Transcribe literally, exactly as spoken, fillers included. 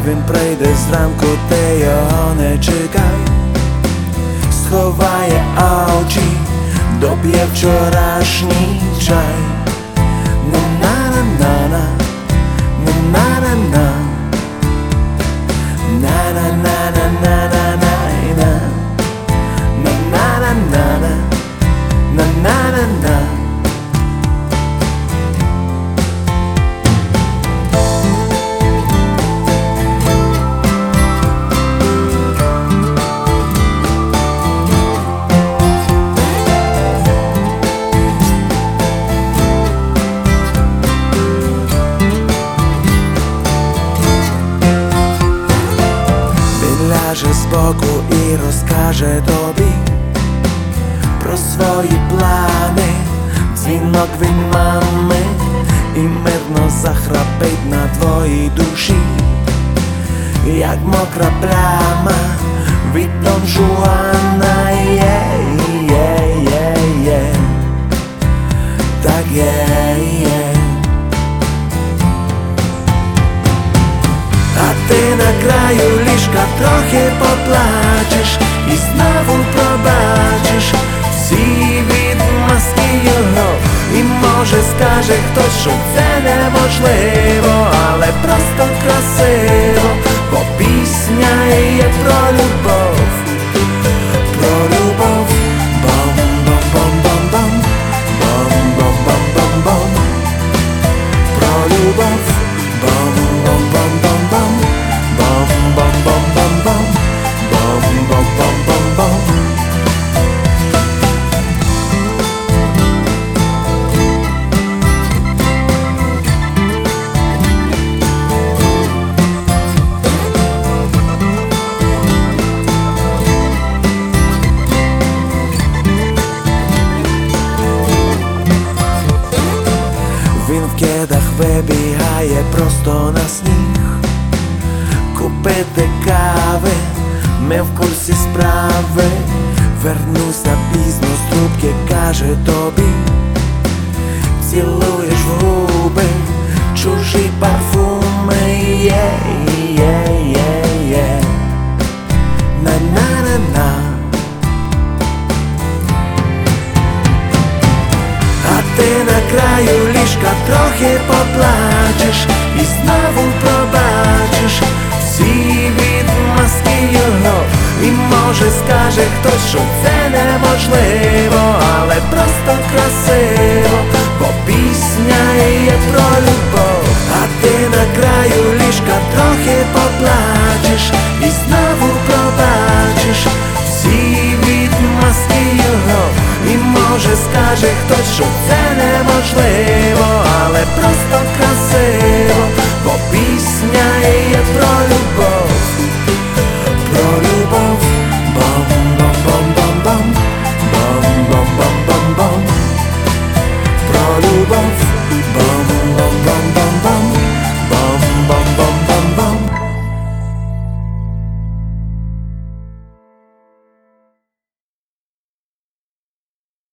він прийде зранку, ти його не чекай. Сховає очі, доп'є вчорашній чай. На-на-на-на, на-на-на-на, на-на-на-на-на-на-на, на-на-на-на-на, на-на-на-на. Ляже збоку і розкаже тобі про свої плани, дзвінок від мами, і мирно захрапить на твоїй душі, як мокра пляма від Дон Жуана. Є, є, є, є, так є, є. А ти на краю ліжка трохи поплачеш і знову пробачиш всі відмазки його. І може скаже хтось, що це неможливо, але просто красиво, бо пісня є про любов, про любов. Бом-бом-бом-бом-бом, бом-бом-бом-бом-бом, про любов. Бом-бом-бом-бом-бом, бом-бом-бом-бом-бом, бом-бом-бом-бом-бом. Він в кедах вибігає просто на сніг купити кави, ми в курсі справи. Вернуся пізно з трубки, каже тобі, цілуєш в губи чужі парфуми. Є, є, є, є, на-на-на-на. А ти на краю ліжка трохи поплачеш і знову пробачиш всі відмазки його. І може скаже хтось, що це неможливо, але просто красиво, бо пісня є про любов. А ти на краю ліжка трохи поплачеш і знову пробачиш всі відмазки його. І може скаже хтось, що це неможливо, але просто